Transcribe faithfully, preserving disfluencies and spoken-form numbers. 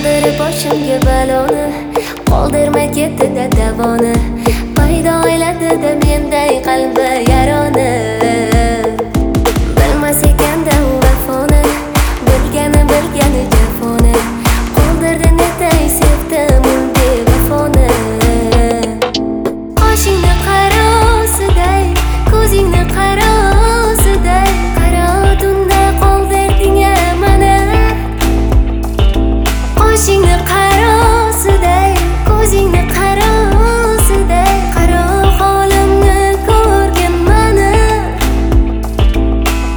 Yog'dirib boshimga baloni, qoldirmay ketdi-da davoni. Paydo ayladi-da menday qalbi yaroni. Bilmas ekanda u vafoni, bilgani bilgani jafoni. Qoldirdi netay sevdim ul bevafoni. Qoshingni qarosiday, ko'zingni qarosiday, qaro tunda qoldirding-a mana. Qoshingni